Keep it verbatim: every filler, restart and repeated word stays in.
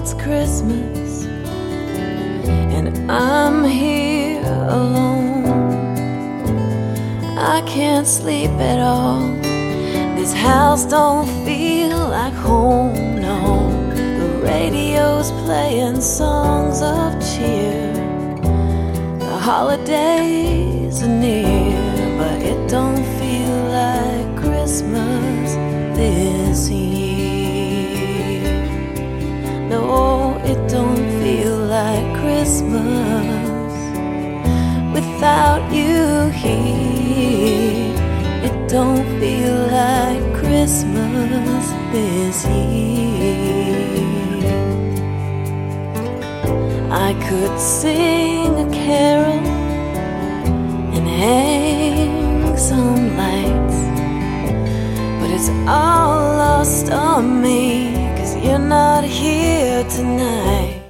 it's Christmas and I'm here alone. I can't sleep at all. This house don't feel like home, no. The radio's playing songs of cheer. The holidays are near, but it don't feel like Christmas this year. No, it don't feel like Christmas without you here. It don't feel like Christmas this year. I could sing a carol and hang some lights, but it's all lost on me, 'cause you're not here tonight.